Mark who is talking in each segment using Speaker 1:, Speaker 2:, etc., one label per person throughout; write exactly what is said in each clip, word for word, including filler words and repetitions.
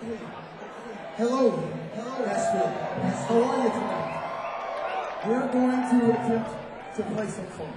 Speaker 1: Hello, hello, Ashton. How are you tonight? We're going to attempt to play some funk.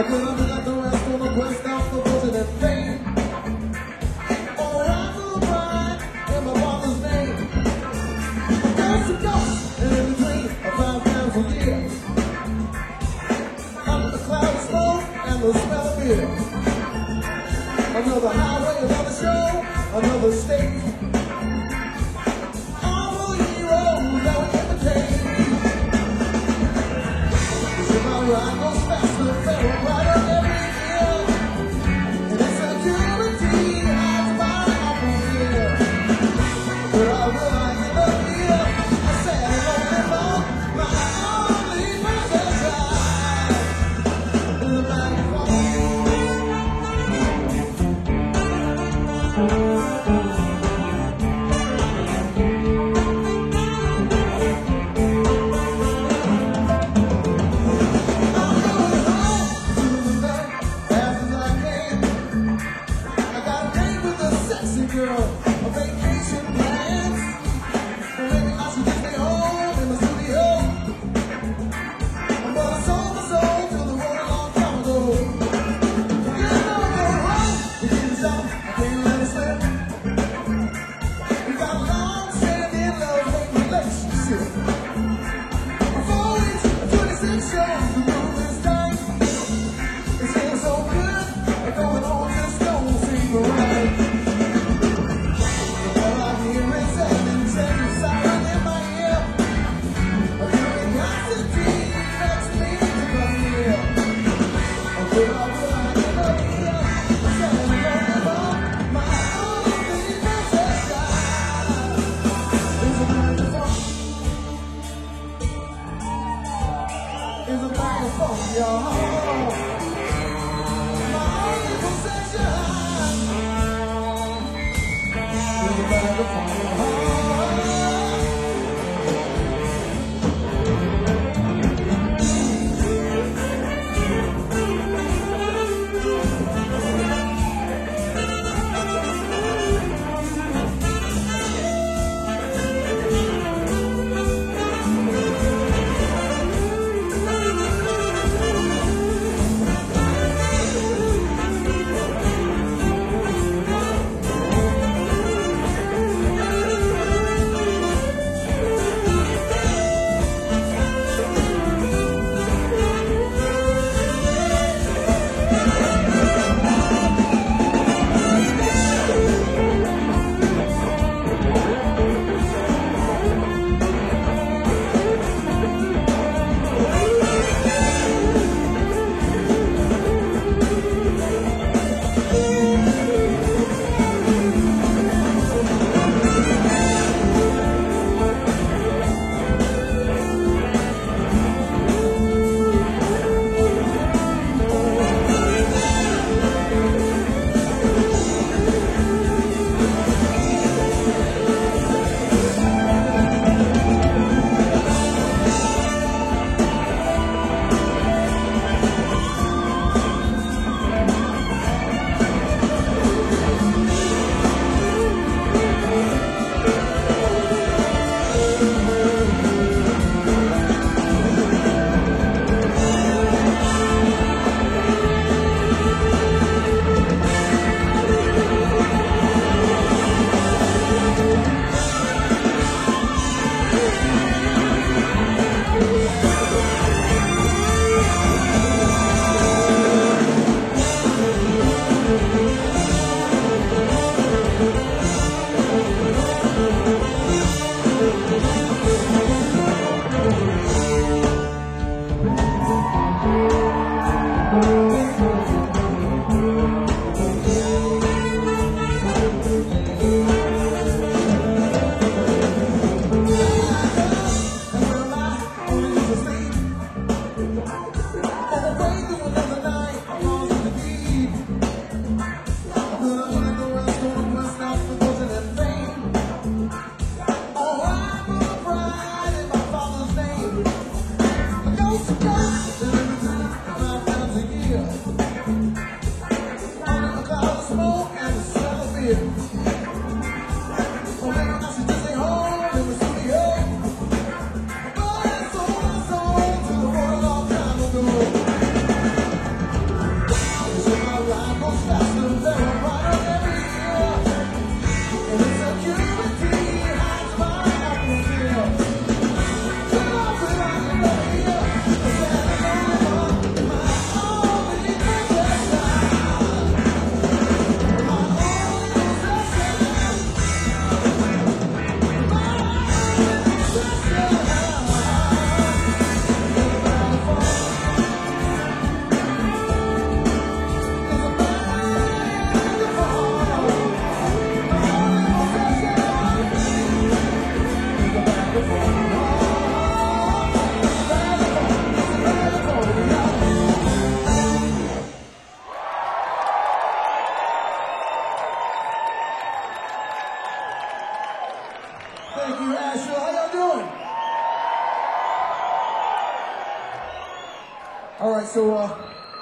Speaker 1: could have got the rest on the quest out for fortune and fame. Oh, I'm a bride in my father's name. Ghost to ghost, and in between, a five times a year. Under the cloud of smoke and the smell of beer. Another highway, another show, another state. All the heroes that we imitate. If my ride goes faster, better rider every year. And it's a guarantee I'll find out from here. But I realize in the year, I said I won't live on my only precious life. In the back of All right, so uh,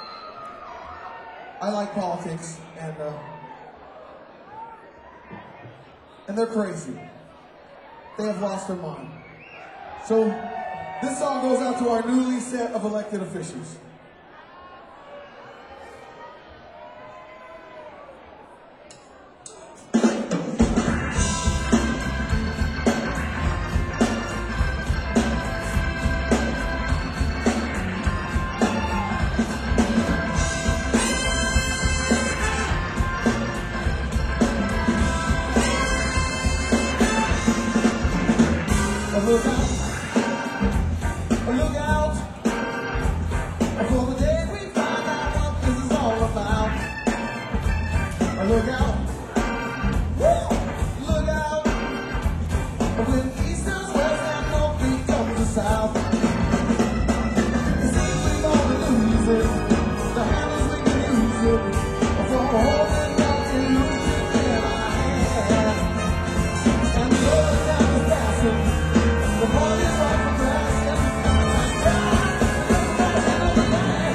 Speaker 1: I like politics, and uh, and they're crazy. They have lost their mind. So this song goes out to our newly set of elected officials. Look out, look out, for the day we find out what this is all about. Look out, woo, look out, when east is west and north becomes the south. It seems we're gonna lose it, the handles we can use it, for holding that illusion in our hand. And the other time is passing. The morning is like a blast, and God, just the end of the land.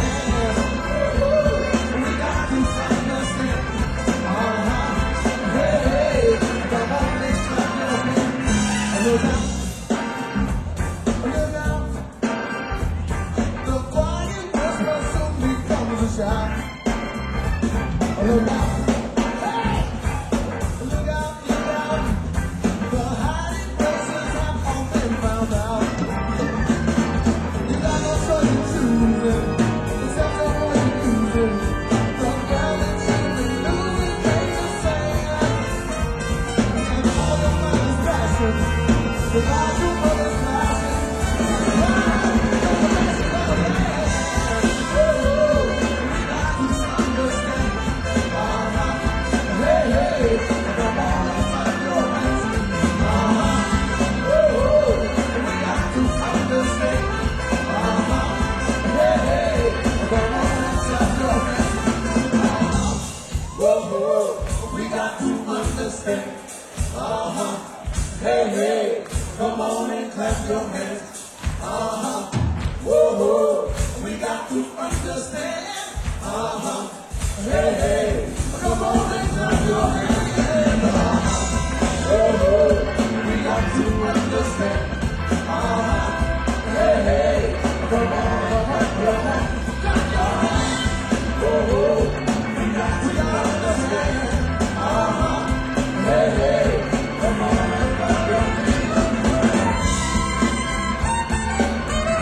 Speaker 1: We got to understand. Uh-huh. Hey, hey, come on, let's clap your hands. Look out, look out. The quiet whisper soon becomes a shout. Look out. Hey, look out, look out. The hiding places have all been found out. You got no choice in choosing, except for what you're using. The ground that you've been losing makes you sad. And all the fun is passion, the lies you put is flashing. And God, you're the best of the land. Ooh, we got to understand. Uh-huh. Hey, hey, come on and clap your hands. Uh-huh. Ooh, we got to understand. Uh-huh. Hey, hey, come on and clap your hands. Uh-huh. Whoa, we got to understand. Uh-huh. Hey, hey, come on and clap your hands. Uh-huh. Whoa, we got to understand. Uh-huh. Hey, hey, come on and clap your hands. Uh-huh. Whoa, we got to understand. Uh-huh. Hey, hey, come on and clap your hands. Clap your hands. Whoa, we got to understand. Uh-huh. Hey, hey, come on and clap your hands.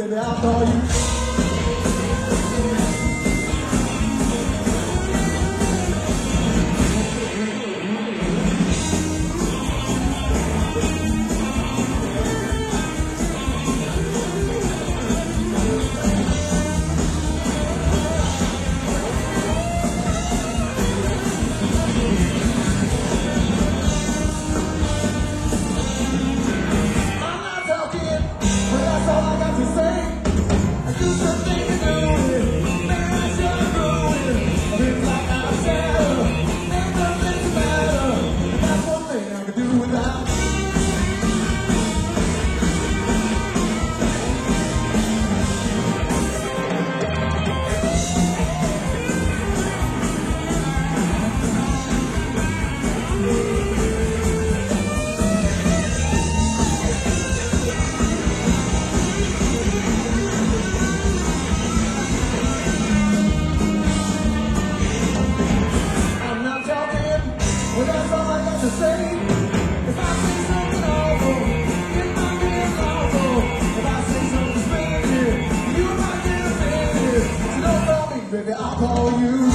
Speaker 1: baby, I'll call you. I'm not talking, but that's all I got to say. I do something to do it, man, I should do it. It's like I said, ain't nothing to matter. That's one thing I can do without. I'm not talking, but that's all I got to say. If I say something awful, it might be awful. If I say something splendid, you might get offended. So don't call me, baby, I'll call you.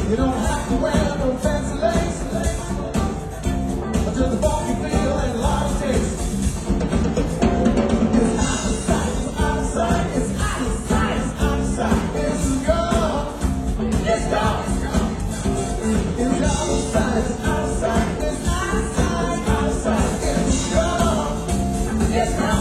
Speaker 1: You don't have to wear no fancy lace, just a funky feel and a lot of taste. It's out of sight, it's out of sight, it's out of sight, it's out of sight. It's gone, it's gone, it's gone. It's out of sight, it's out of sight, it's out of sight, out of sight. It's gone, it's gone.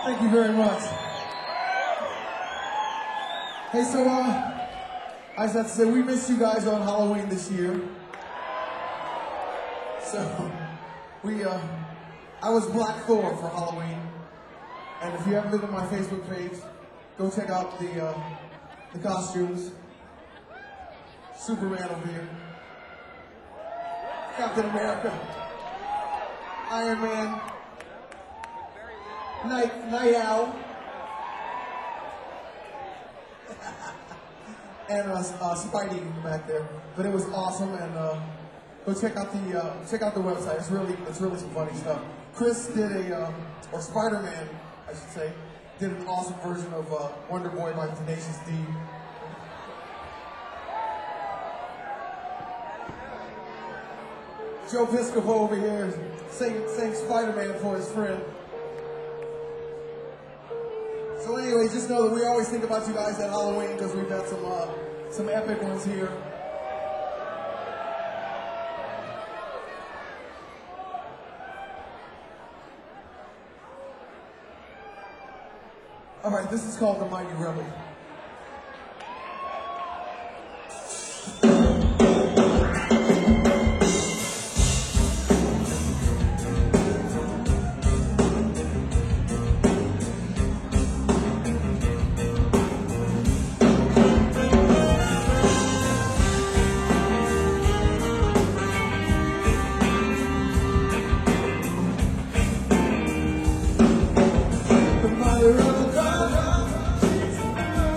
Speaker 1: Thank you very much. Hey, so uh, I just have to say we missed you guys on Halloween this year. So we, uh, I was Black Thor for Halloween, and if you haven't been to my Facebook page, go check out the uh, the costumes. Superman over here, Captain America, Iron Man, Night Night Owl, and uh, uh, Spidey in the back there. But it was awesome, and uh, go check out the uh, check out the website. It's really it's really some funny stuff. Chris did a um, or Spider-Man, I should say, did an awesome version of uh, Wonder Boy by Tenacious D. Joe Piscopo over here sang, sang Spider-Man for his friend. So anyway, just know that we always think about you guys at Halloween because we've got some uh, some epic ones here. All right, this is called The Mighty Rebel. The mighty rebel.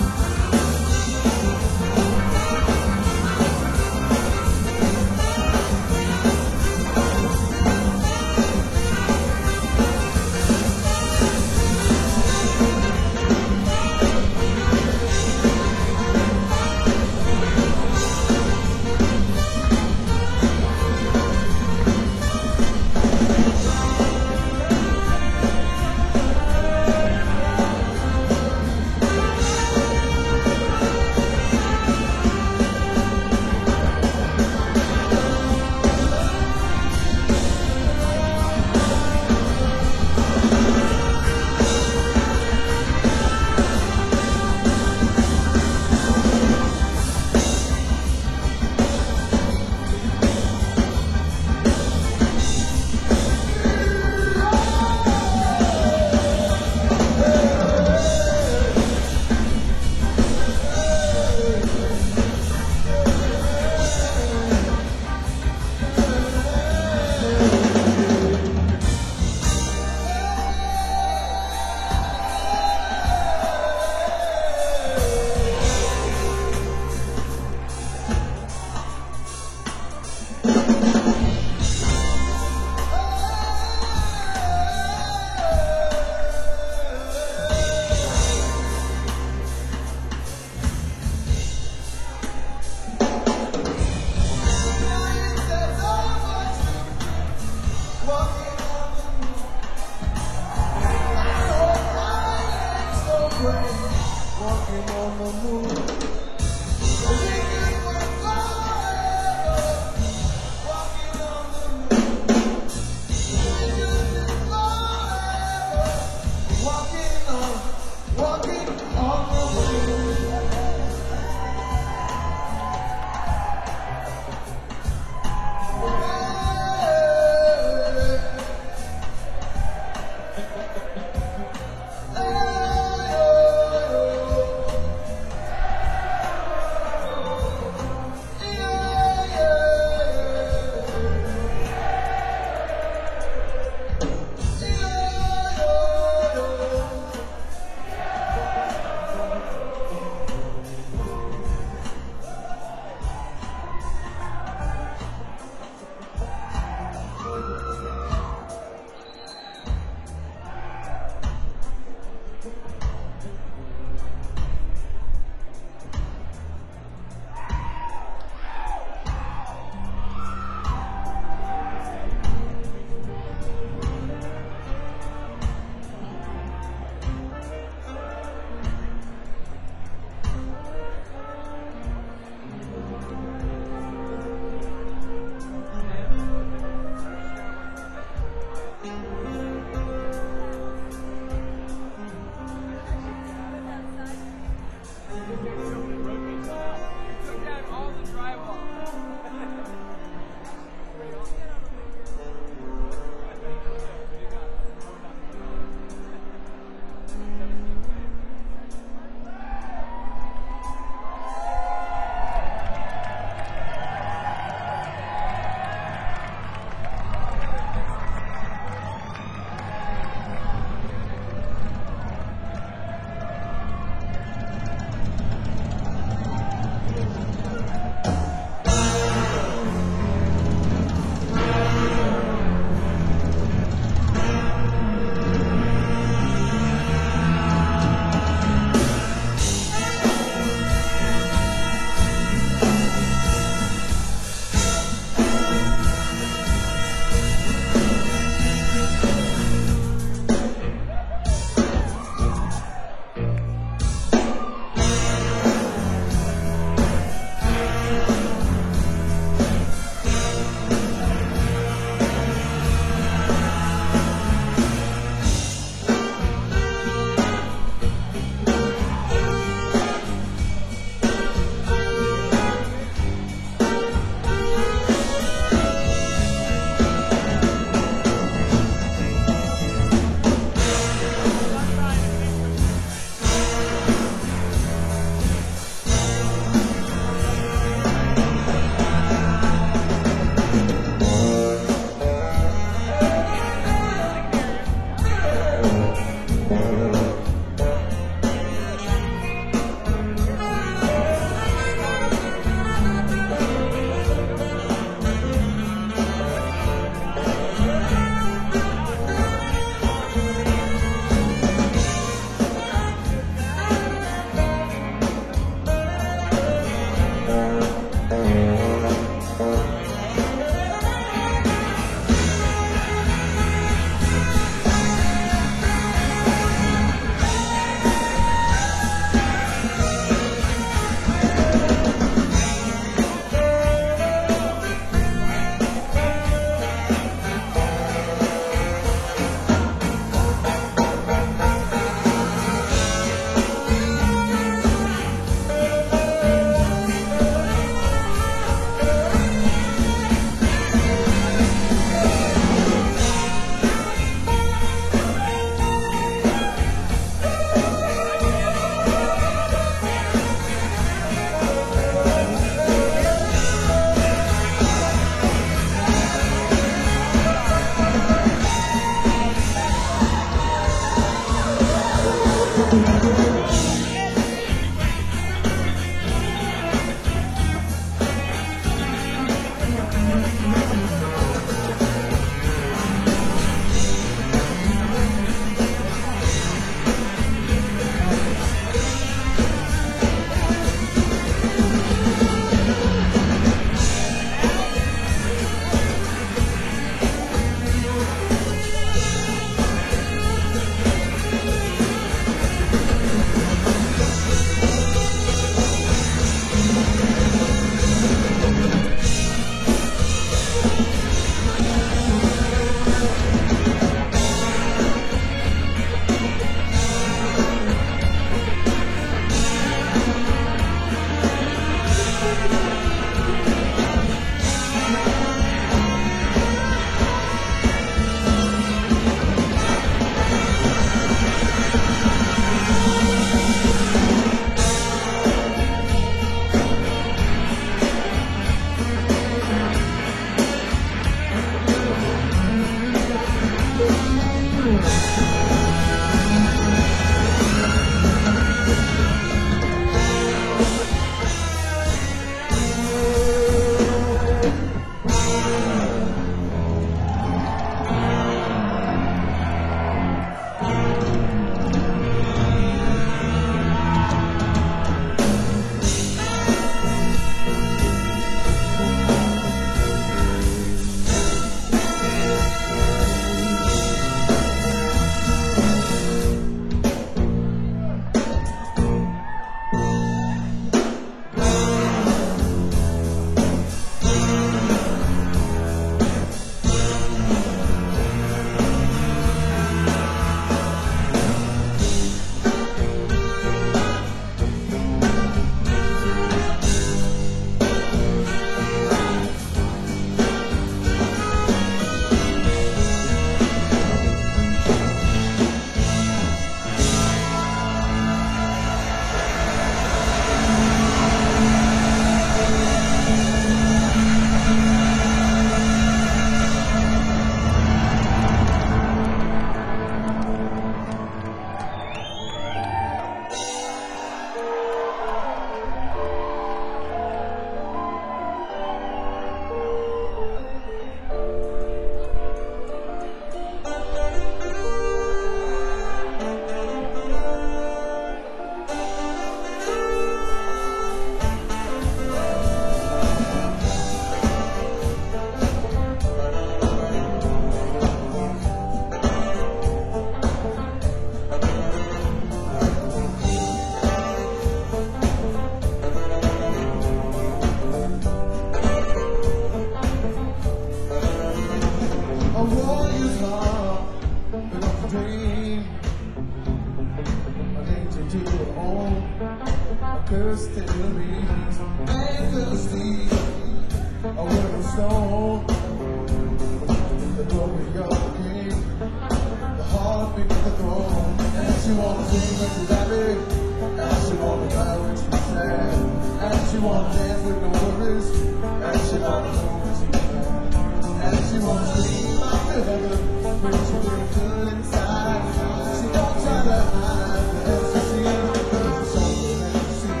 Speaker 1: she wanna sing when she's happy, and she wanna cry when she's sad, and she wanna dance with no worries, and she wanna know when she's mad, and she wanna sleep after heaven when she feels good inside. She don't try to hide the ecstasy, it's something that you see.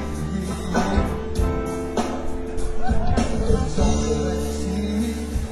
Speaker 1: It's something that you see.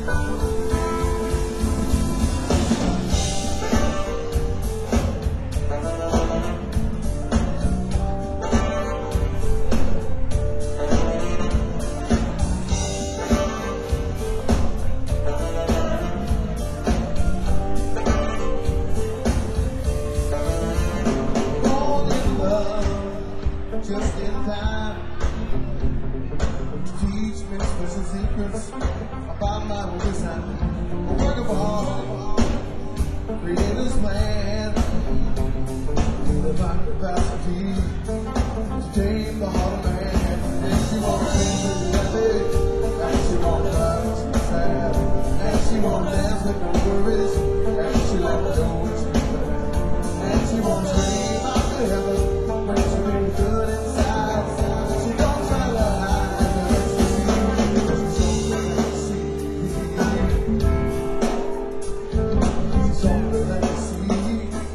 Speaker 1: Just in time to teach me special secrets about my design. A work of art, creator's plan, divine capacity to tame the heart of man. And she won't sing when she's happy, and she won't cry when she's sad, and she won't dance with no worries, and she won't know when she's bad, and she won't dream after heaven when she's been good inside. She don't try to hide the ecstasy, because it's something that you see. It's something that you see.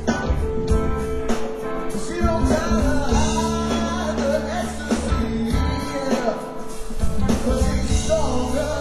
Speaker 1: She don't try to hide the ecstasy, yeah, because she's stronger.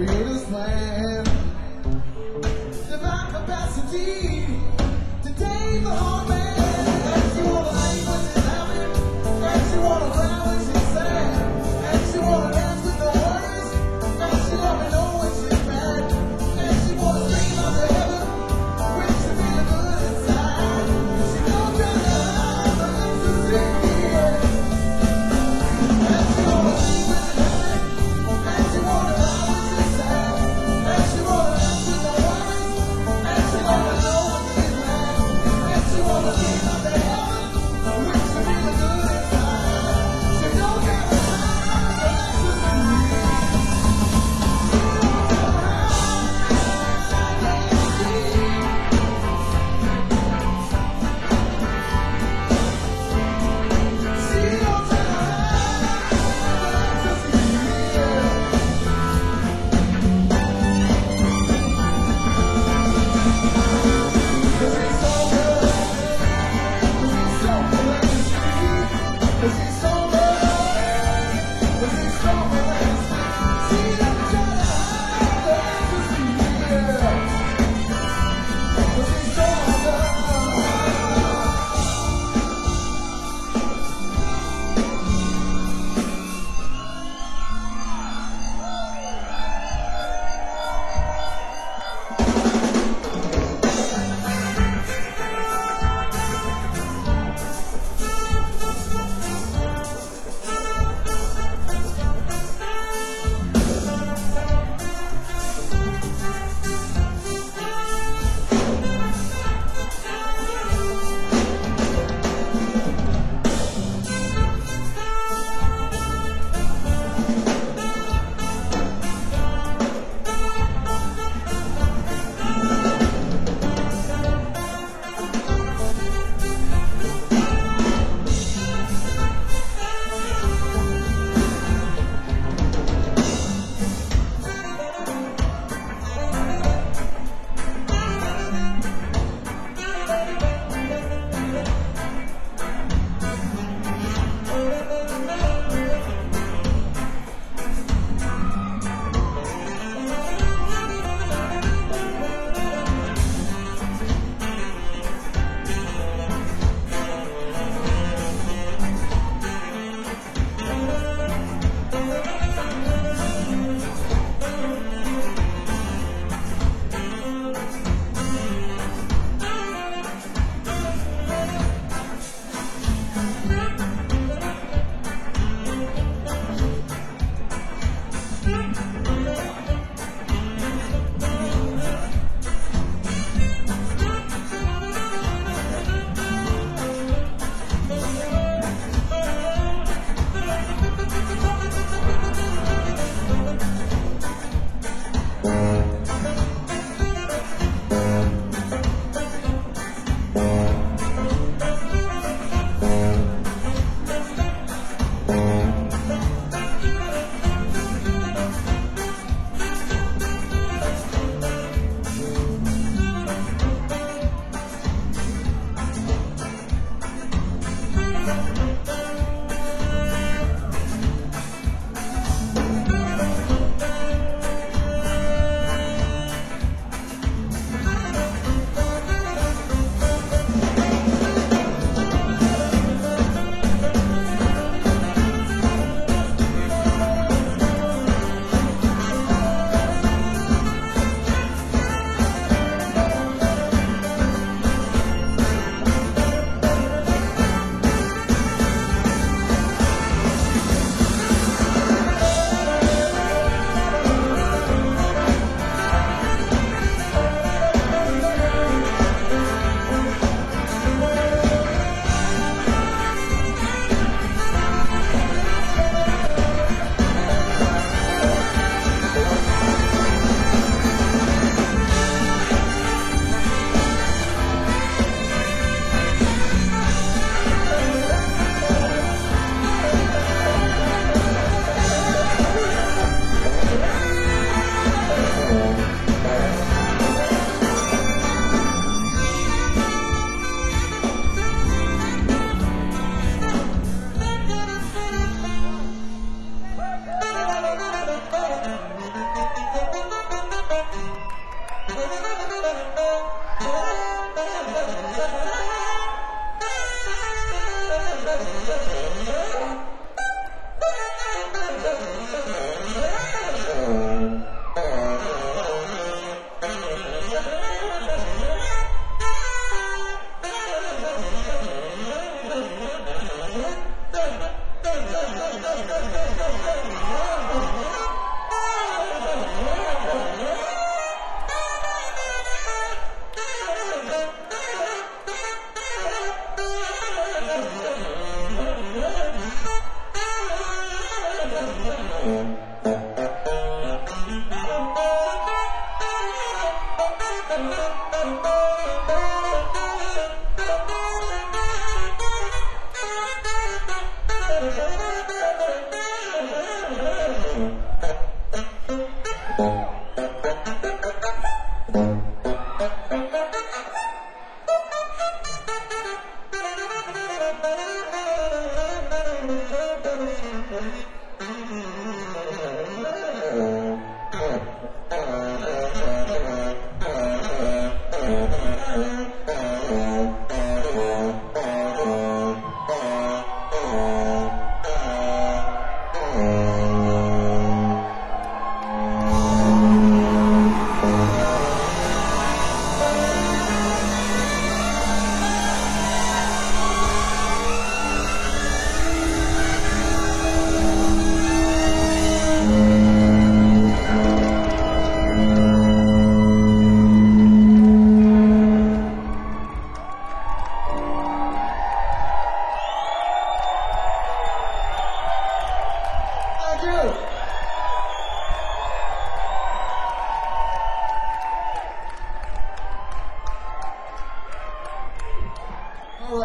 Speaker 1: Creator's plan. Divine capacity to take the heart man. And she wanna like what she's having, and she wanna cry when she's sad, and she wanna dance with the words, and she wanna know when she's mad, and she wanna scream out to heaven when she feeling good inside. She don't try to hide the ecstasy, and she wanna like what she's having, and she wanna cry when she's sad, and she wanna dance with the words, and she wanna know when she's mad, and she wanna scream out to heaven when she feeling good inside. She don't try to hide the ecstasy.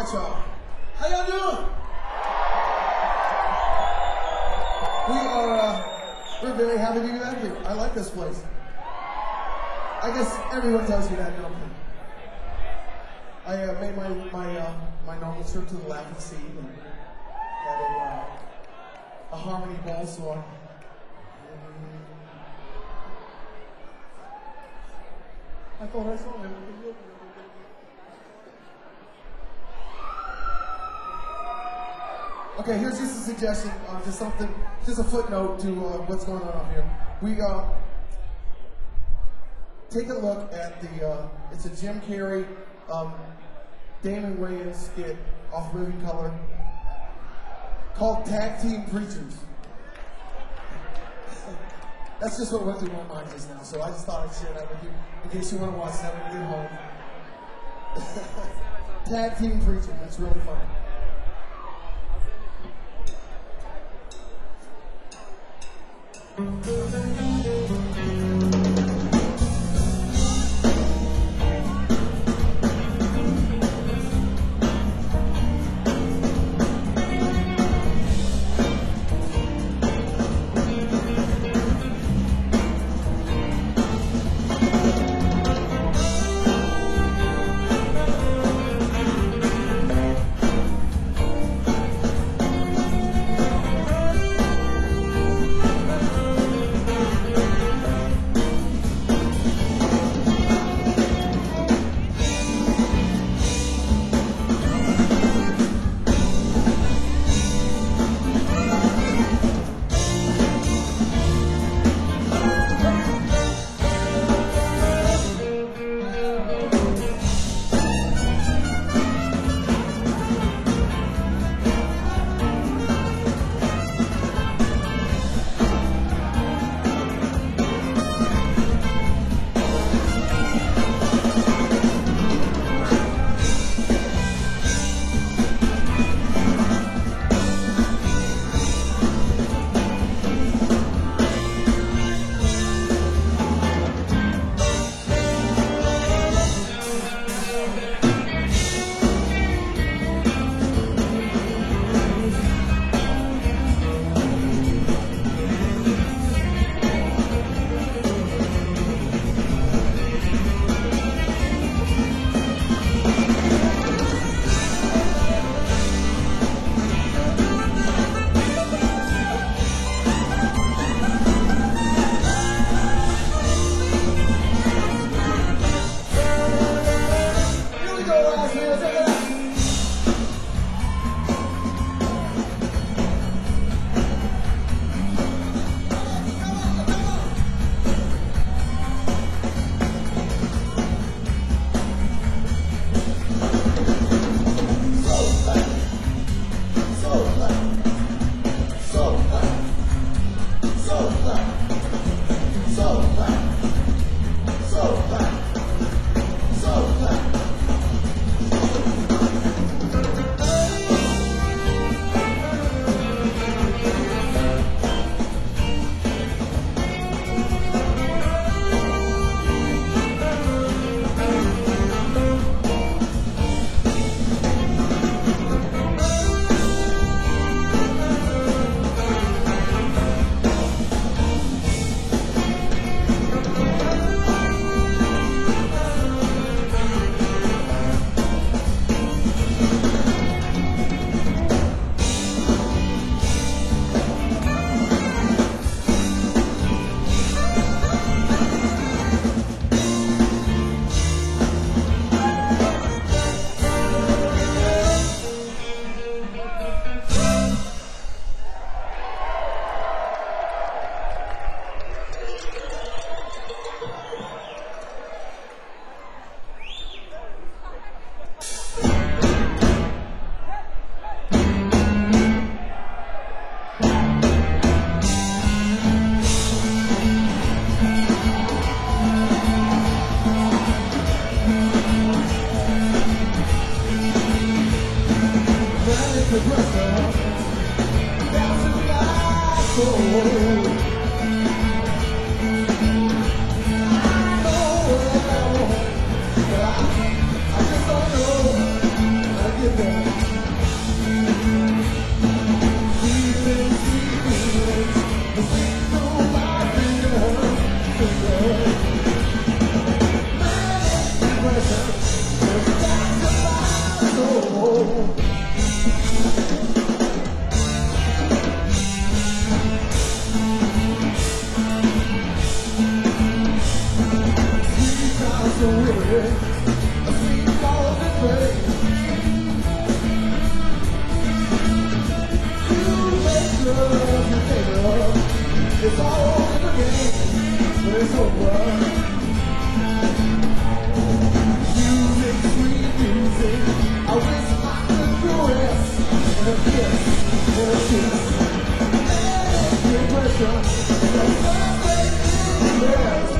Speaker 1: right, y'all. How y'all doing? We are, uh, we're very happy to be back here. I like this place. I guess everyone tells you that, don't they? I uh, made my my uh, my normal trip to the Laughing Sea and had a uh, a harmony bowl, so I. I thought I saw him. Okay, here's just a suggestion, uh, just something, just a footnote to uh, what's going on up here. We uh, take a look at the, uh, it's a Jim Carrey, um, Damon Wayans skit off Living Color called Tag Team Preachers. That's just what went through my mind just now, so I just thought I'd share that with you in case you want to watch that when you get home. Tag Team Preachers, it's really fun. Get there. It's all in the game, but it's over. Music, sweet music. I wish I could do it. And a kiss, and a kiss. And the pressure. The perfect universe.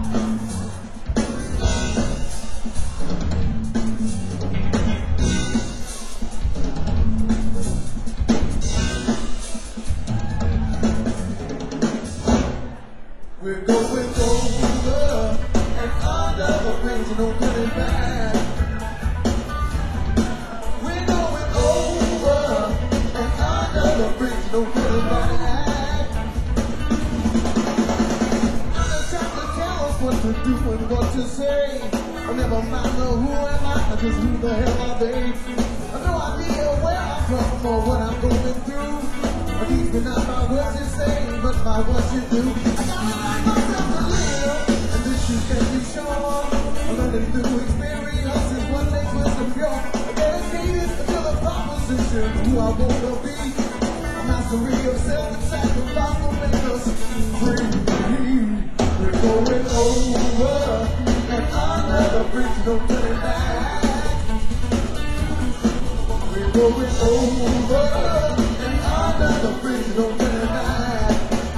Speaker 1: We're going over and under the bridge, no turning back. We're going over and under the bridge, no turning back. I'm just trying to tell us what to do and what to say. I never mind the who am I, just who the hell are they? I have no idea where I'm from or what I'm going through. These are not my words you say, but my what you do. I gotta like myself to live, and this you can be sure. I'm learning through experience is what makes me secure. Dedicated to the proposition of who I wanna be. Mastery of self and sacrifice will make us free. We're going over and under the bridge, no turning back. We're going over. The bridge don't turn back.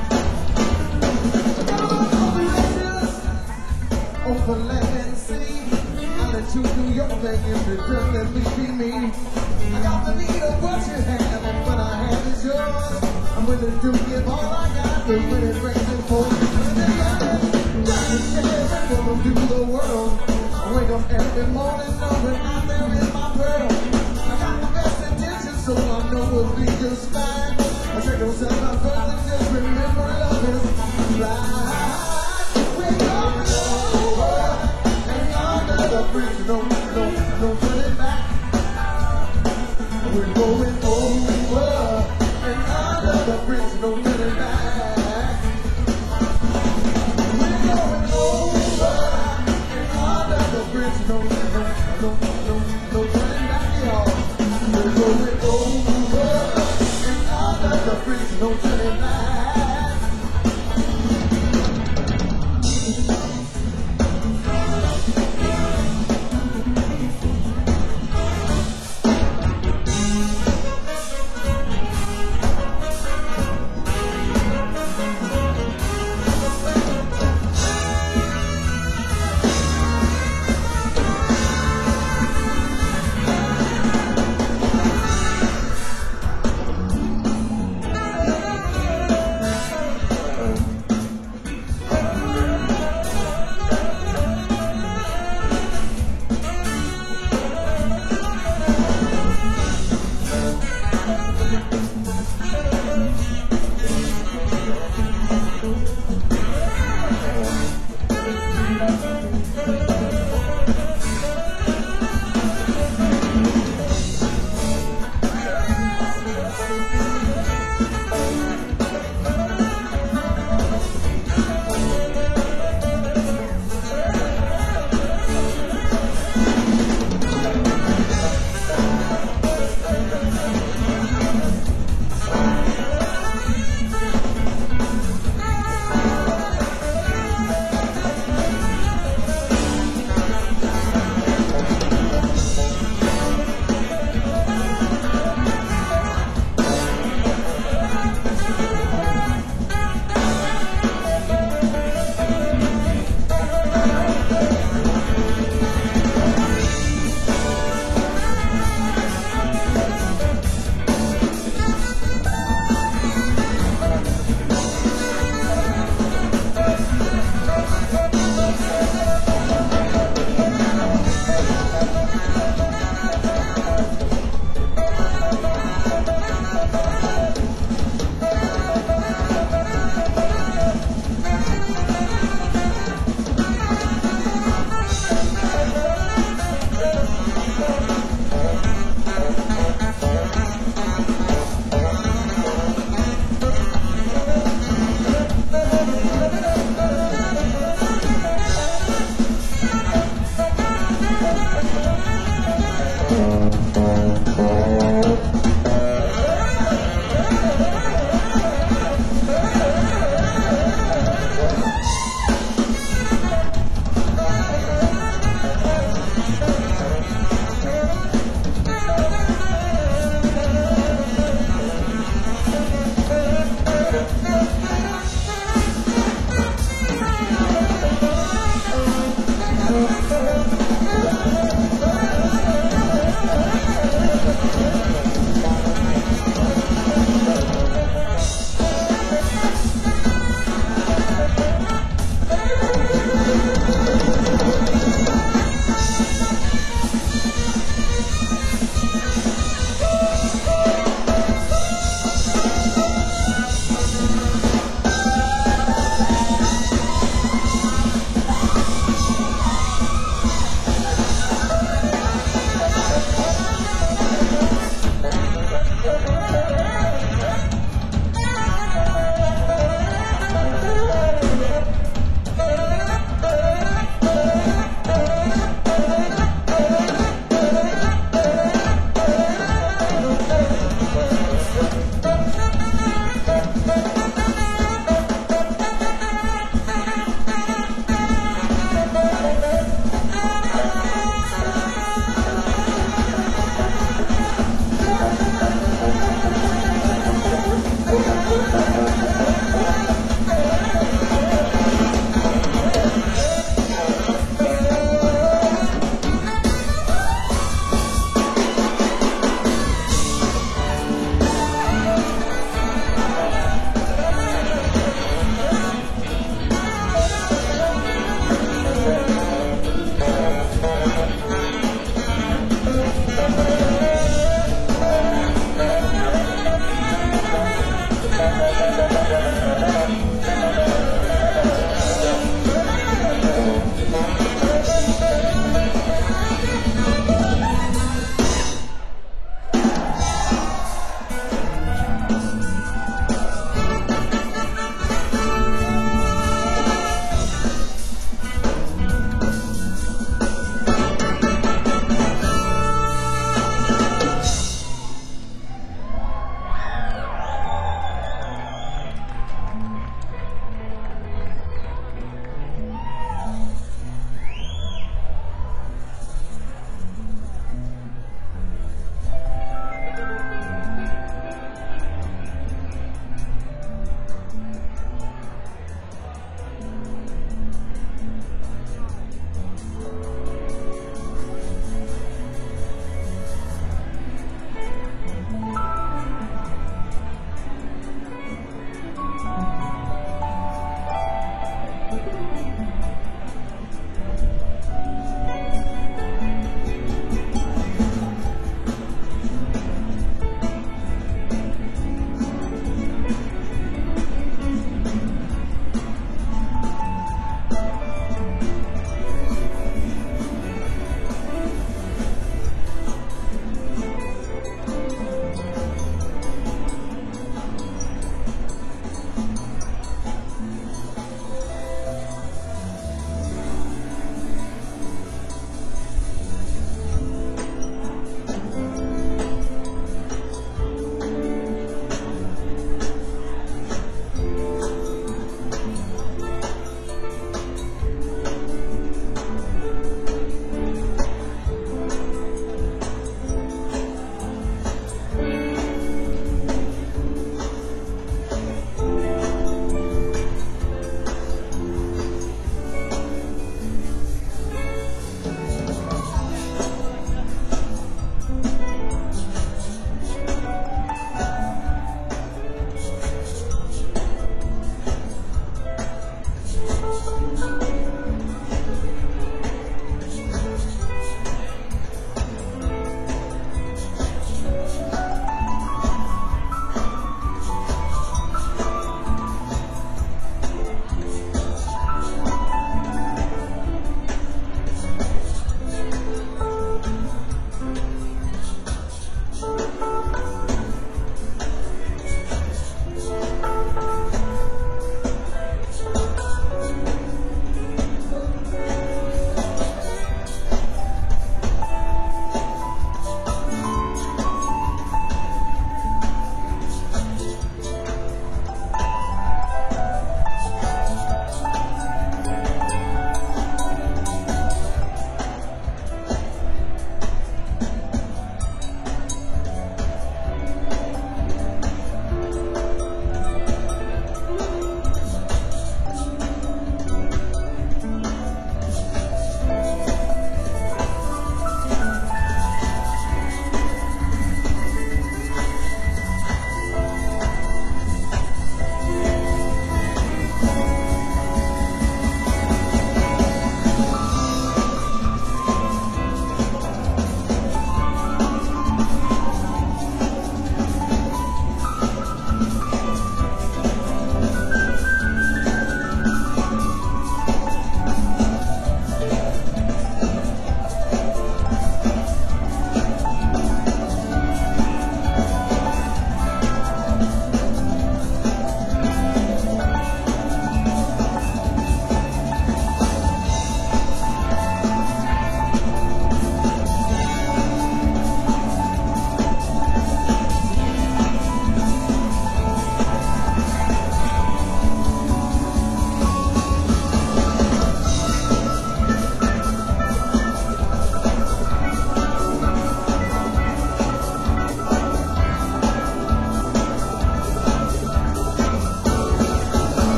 Speaker 1: Over land and sea, I'll let you do your thing if you just let me be me. I got the need of what you have, and what I have is yours. I'm willing to give all I got, but when it rains and pours, just to share and gonna do the world. I wake up every morning knowing out there is my pearl. I got the best intentions, so I know we'll be just fine. I take yourself out first and just remember love is blind. We're going over and under the bridge, no, no, no turning back. We're going over and under the bridge, no turning back. We're going over and under the bridge, no, no, no, no, no turning back, y'all. We're going over. The bridge, no turning back.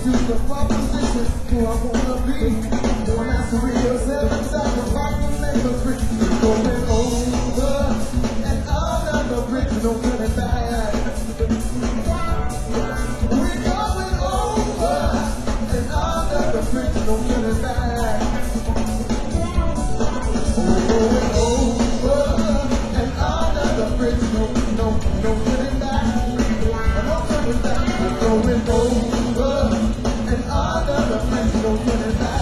Speaker 1: to the proposition who I wanna be. One mastery yourself and sacrifice and make a brick. Going over and under the bridge, no turning back. We're going over and under the bridge, no turning back. Going over and under the bridge, no, no, no turning back. No turning back. We're going over and under the bridge, no turning back.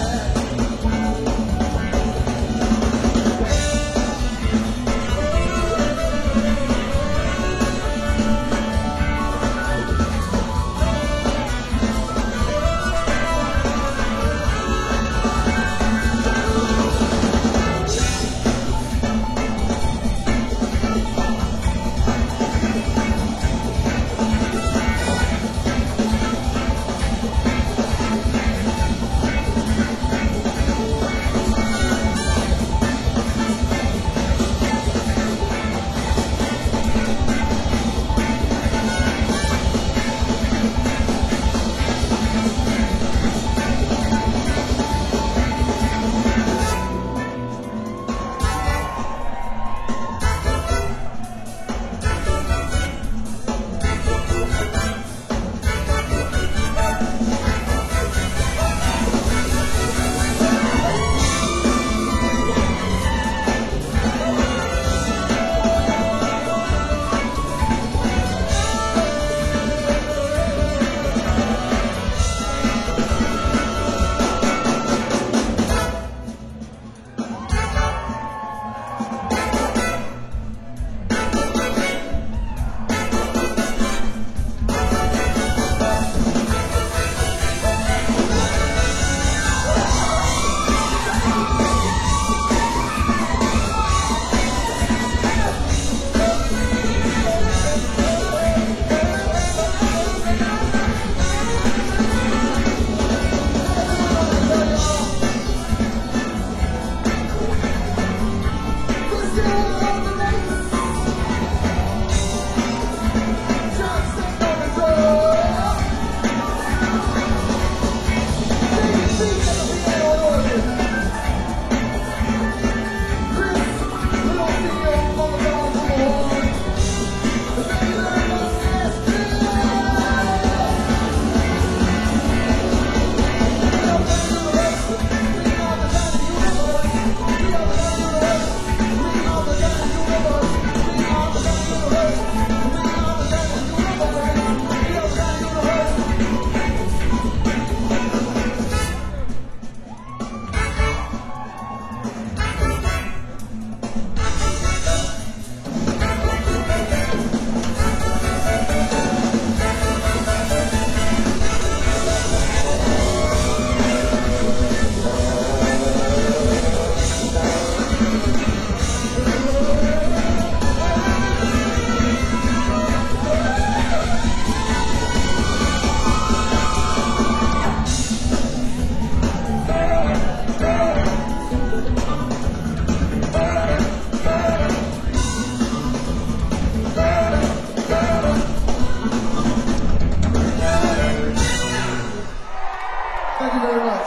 Speaker 1: Thank you very much.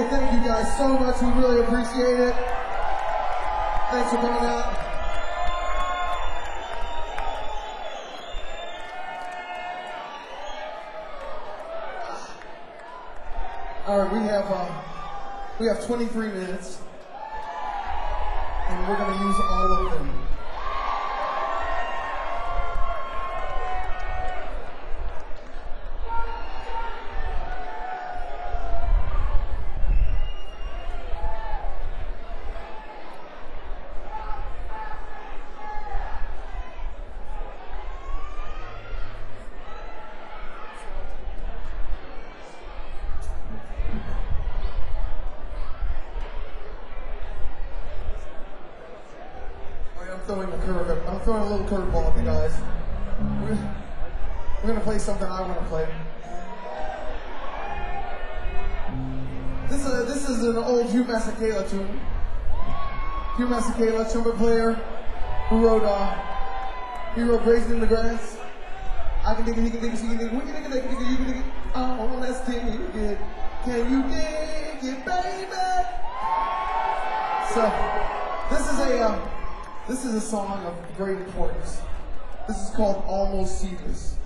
Speaker 1: Hey, thank you guys so much. We really appreciate it. Thanks for coming out. All right, we have uh, we have twenty-three minutes, and we're going to use all of them. I'm throwing a curve. I'm throwing a little curveball at you guys. We're, we're gonna play something I want to play. This is a, this is an old Hugh Masekela tune. Hugh Masekela, trumpet player, who wrote uh, he wrote "Grazing in the Grass." I can dig it, he can dig it, she can dig it, we can dig it, they can dig it, you can dig it. Oh, let's dig it. Can you dig it, baby? So this is a. Uh, This is a song of great importance. This is called Almost Seedless.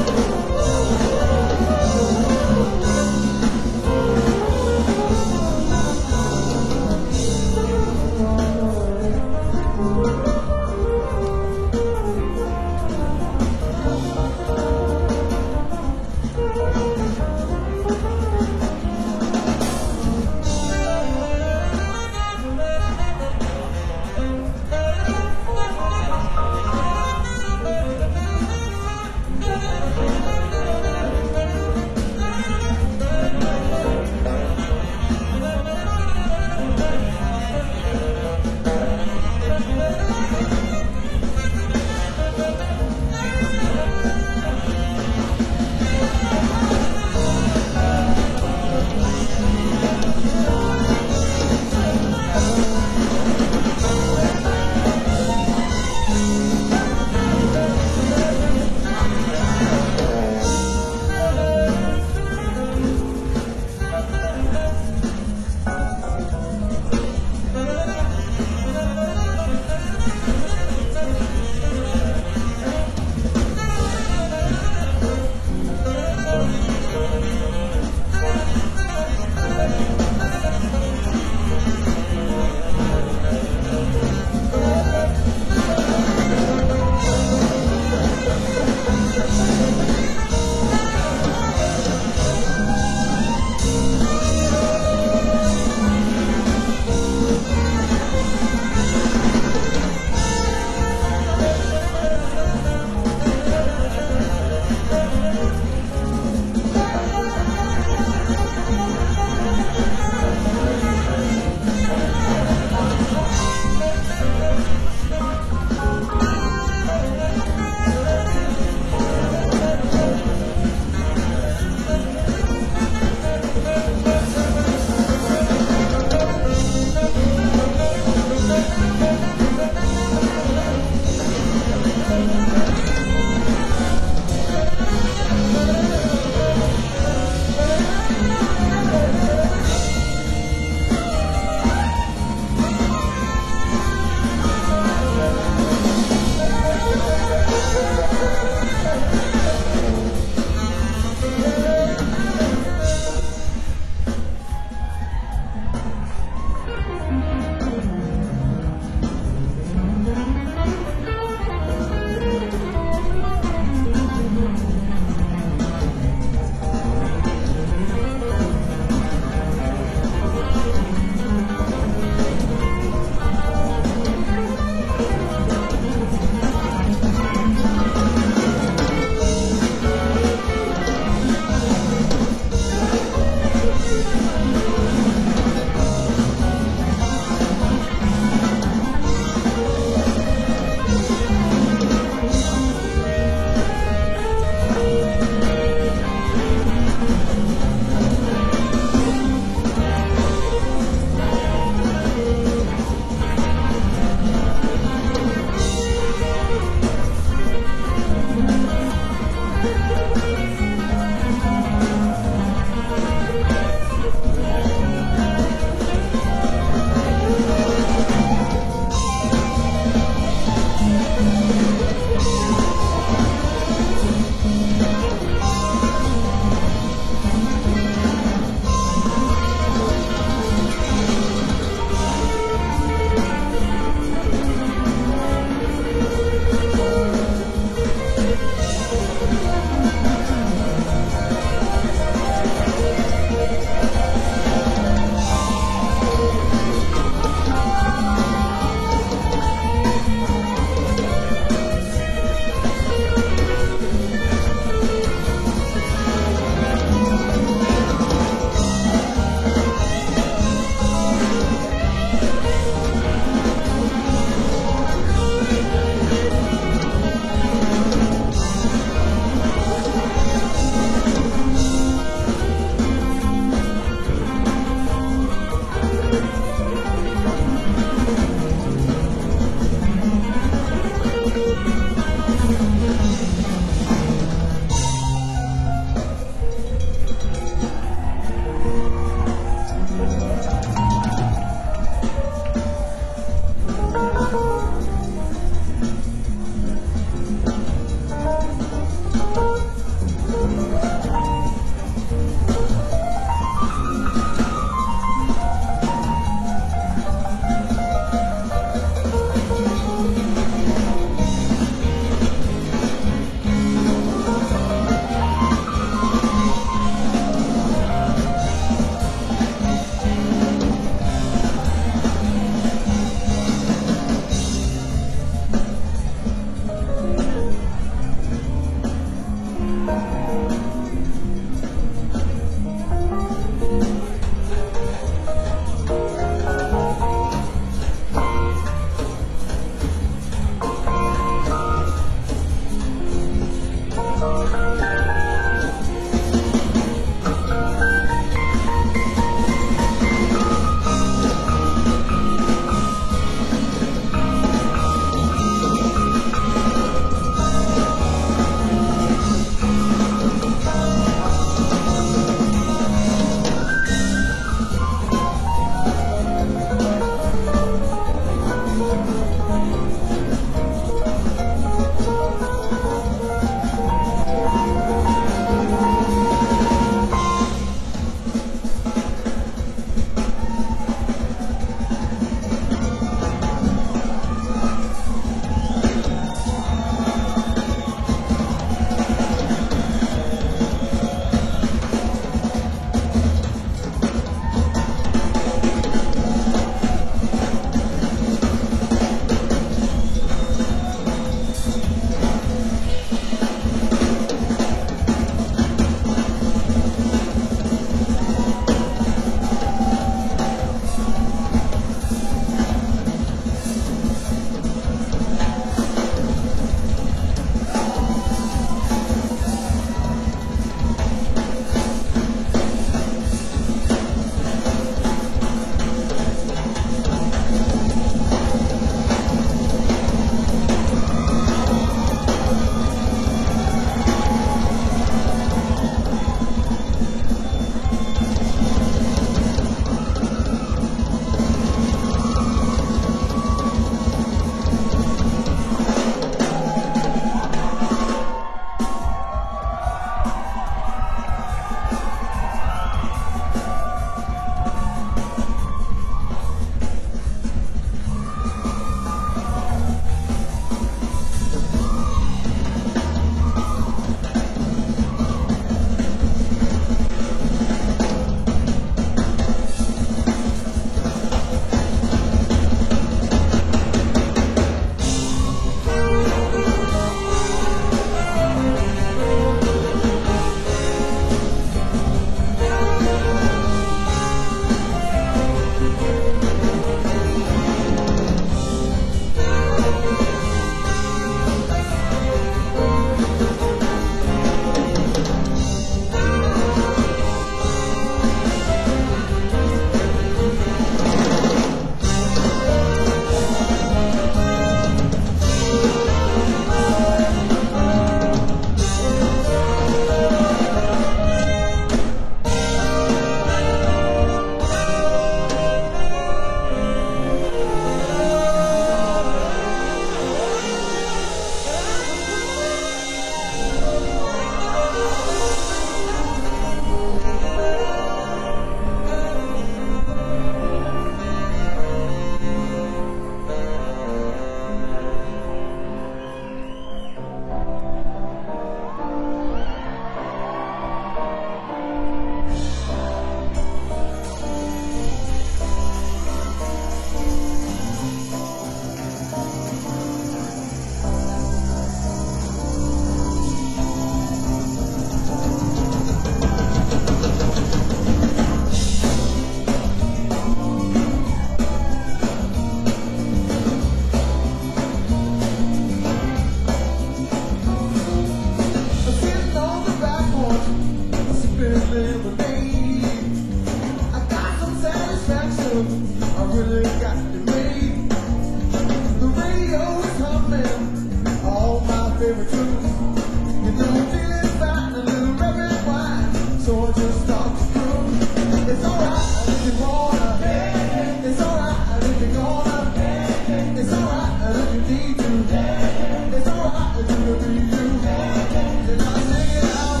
Speaker 1: very true. You know I'm feeling fine, a little red wine, so I just start to cruise. It's alright if you wanna, it's alright if you're gonna, it's alright if you need to, it's alright if you really do. Then I'll sing it out.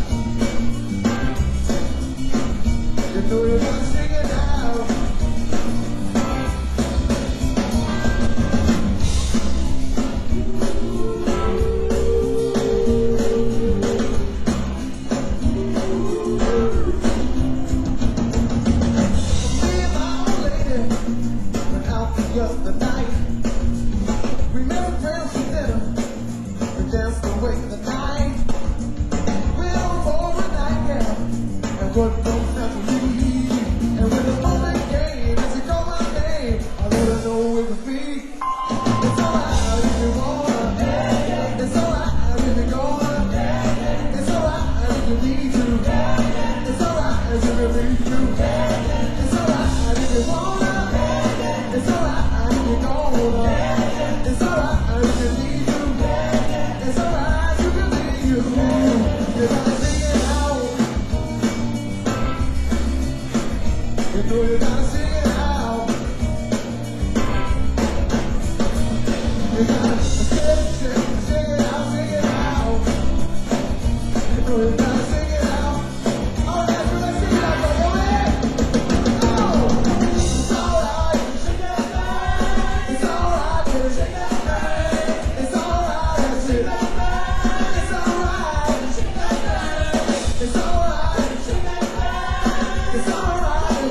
Speaker 1: You know you're gonna sing it out. Just the night, we never danced together, we danced away the night. We're over night, yeah, and what goes naturally. And when the moment came, as you call my name, I let her know it was me. It's alright if you wanna, it's alright if you're gonna, it's alright if you need to, it's alright if you really need to, it's alright if you wanna, it's alright. It's alright if you need to. It's alright if you need you. You gotta sing it out. You know you gotta sing it out. You gotta sing it, sing it, sing it out, sing it out. You know you gotta sing it out. Oh, that's what I sing it out, baby. Oh, it's alright. Sing it out. It's alright. It's alright, it's alright, it's alright, it's alright, it's alright,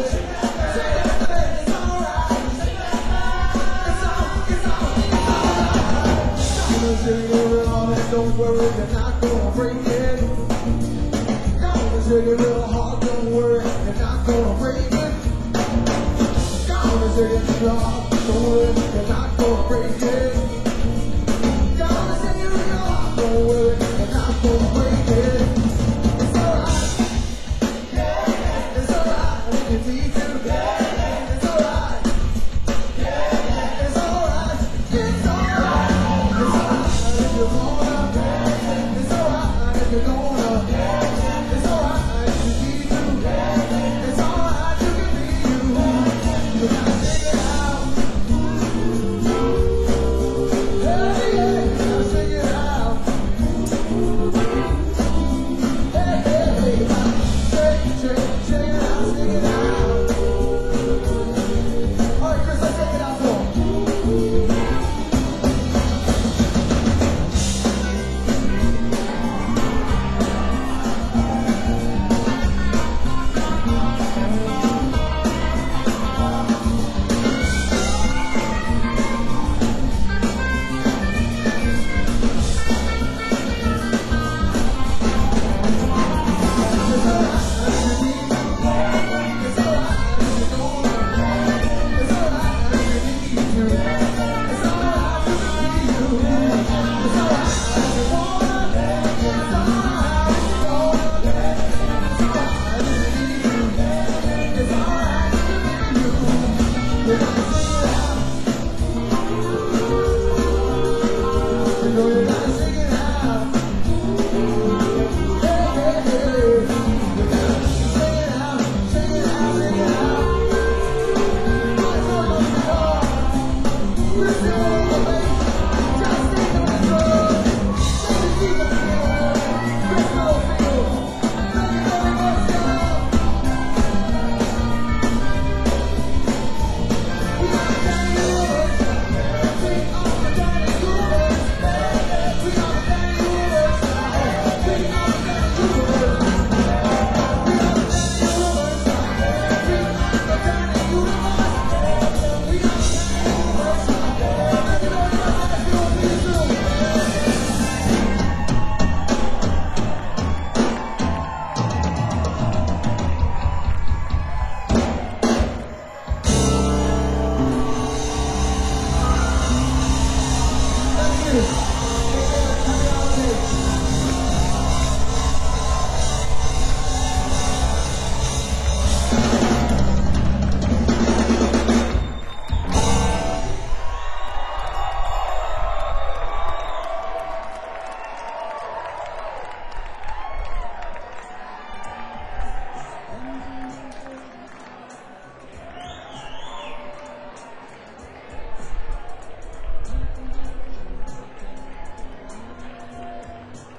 Speaker 1: don't worry, you're not gonna break it. Gonna take it real hard, don't worry, you're not gonna break it. Gonna take it real hard, don't worry, you're not gonna break it. Gonna take it real hard, don't worry, you're not gonna break it. It's alright, it's alright if you need to. It's alright, it's alright, it's alright, it's alright if you wanna. It's alright if you're gonna. It's alright if you need to. It's alright if you need you. You gotta sing it out. Hey, yeah, you gotta sing it out. Hey, hey, hey, shake, shake, shake it out, sing it out. All right, Chris, let's take it out for him. You know you gotta sing it out.